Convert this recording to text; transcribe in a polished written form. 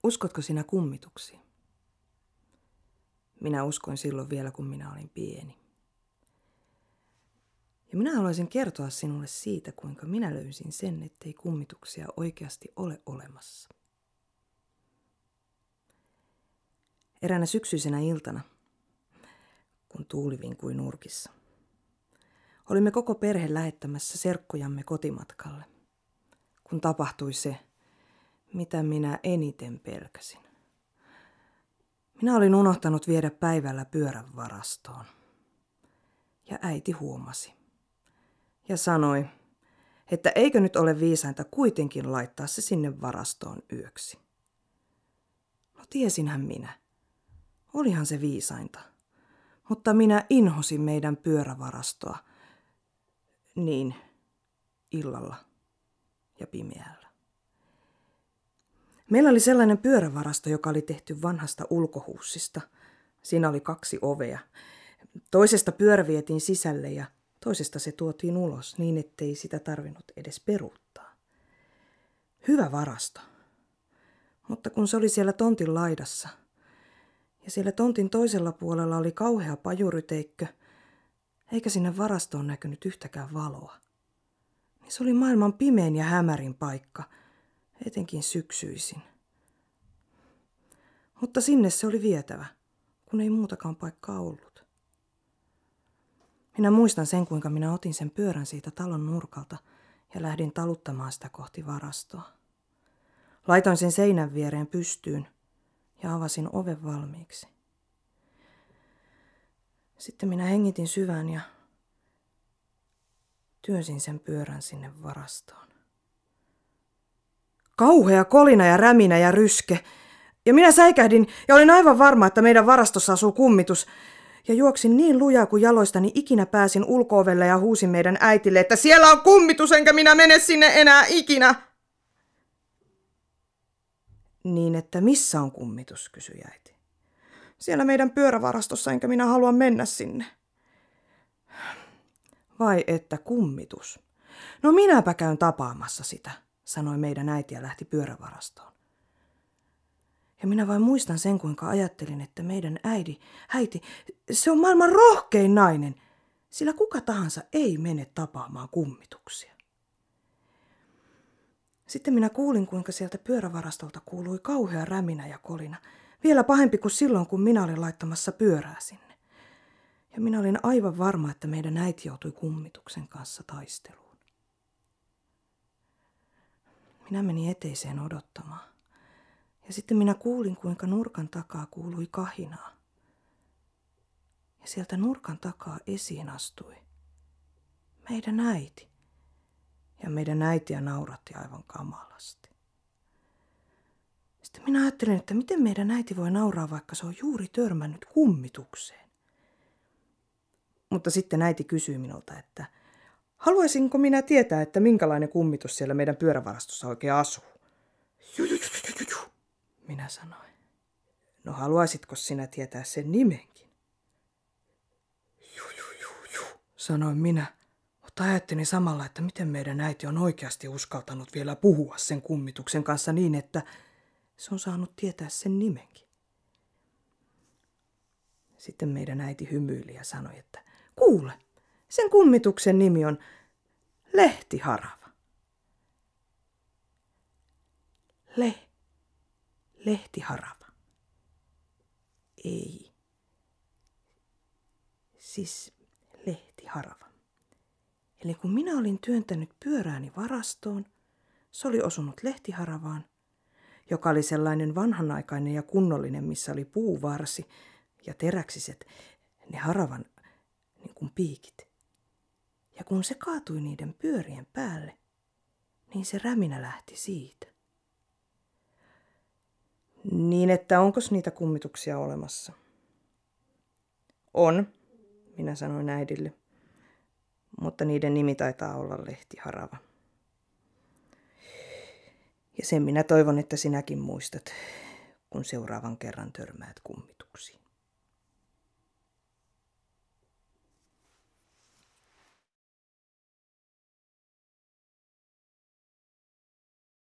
Uskotko sinä kummituksiin? Minä uskoin silloin vielä, kun minä olin pieni. Ja minä haluaisin kertoa sinulle siitä, kuinka minä löysin sen, ettei kummituksia oikeasti ole olemassa. Eräänä syksyisenä iltana, kun tuuli vinkui nurkissa, olimme koko perhe lähettämässä serkkujamme kotimatkalle, kun tapahtui se, mitä minä eniten pelkäsin. Minä olin unohtanut viedä päivällä pyörän varastoon. Ja äiti huomasi ja sanoi, että eikö nyt ole viisainta kuitenkin laittaa se sinne varastoon yöksi. No tiesinhän minä. Olihan se viisainta. Mutta minä inhosin meidän pyörävarastoa. Niin, illalla ja pimeällä. Meillä oli sellainen pyörävarasto, joka oli tehty vanhasta ulkohuussista. Siinä oli 2 ovea. Toisesta pyörä vietiin sisälle ja toisesta se tuotiin ulos niin, ettei sitä tarvinnut edes peruuttaa. Hyvä varasto. Mutta kun se oli siellä tontin laidassa ja siellä tontin toisella puolella oli kauhea pajuryteikkö, eikä sinne varastoon näkynyt yhtäkään valoa, niin se oli maailman pimein ja hämärin paikka, etenkin syksyisin. Mutta sinne se oli vietävä, kun ei muutakaan paikkaa ollut. Minä muistan sen, kuinka minä otin sen pyörän siitä talon nurkalta ja lähdin taluttamaan sitä kohti varastoa. Laitoin sen seinän viereen pystyyn ja avasin oven valmiiksi. Sitten minä hengitin syvään ja työnsin sen pyörän sinne varastoon. Kauhea kolina ja räminä ja ryske. Ja minä säikähdin ja olin aivan varma, että meidän varastossa asuu kummitus. Ja juoksin niin lujaa, kuin jaloistani ikinä pääsin ulko-ovelle ja huusin meidän äitille, että siellä on kummitus, enkä minä mene sinne enää ikinä. Niin, että missä on kummitus, kysyi äiti. Siellä meidän pyörävarastossa, enkä minä halua mennä sinne. Vai että kummitus? No minäpä käyn tapaamassa sitä, sanoi meidän äiti ja lähti pyörävarastoon. Ja minä vain muistan sen, kuinka ajattelin, että meidän äiti, se on maailman rohkein nainen, sillä kuka tahansa ei mene tapaamaan kummituksia. Sitten minä kuulin, kuinka sieltä pyörävarastolta kuului kauhea räminä ja kolina, vielä pahempi kuin silloin, kun minä olin laittamassa pyörää sinne. Ja minä olin aivan varma, että meidän äiti joutui kummituksen kanssa taisteluun. Minä menin eteiseen odottamaan. Ja sitten minä kuulin, kuinka nurkan takaa kuului kahinaa. Ja sieltä nurkan takaa esiin astui meidän äiti. Ja meidän äitiä nauratti aivan kamalasti. Sitten minä ajattelin, että miten meidän äiti voi nauraa, vaikka se on juuri törmännyt kummitukseen. Mutta sitten äiti kysyi minulta, että haluaisinko minä tietää, että minkälainen kummitus siellä meidän pyörävarastossa oikein asuu. Minä sanoin. No haluaisitko sinä tietää sen nimenkin? Sanoin minä, mutta ajattelin samalla, että miten meidän äiti on oikeasti uskaltanut vielä puhua sen kummituksen kanssa niin, että se on saanut tietää sen nimenkin. Sitten meidän äiti hymyili ja sanoi, että kuule, sen kummituksen nimi on Lehtiharava. Lehtiharava. Ei. Siis lehtiharava. Eli kun minä olin työntänyt pyörääni varastoon, se oli osunut lehtiharavaan, joka oli sellainen vanhanaikainen ja kunnollinen, missä oli puuvarsi ja teräksiset, ne haravan niin kuin piikit. Ja kun se kaatui niiden pyörien päälle, niin se räminä lähti siitä. Niin, että onkos niitä kummituksia olemassa? On, minä sanoin äidille, mutta niiden nimi taitaa olla Lehtiharava. Ja sen minä toivon, että sinäkin muistat, kun seuraavan kerran törmäät kummituksiin.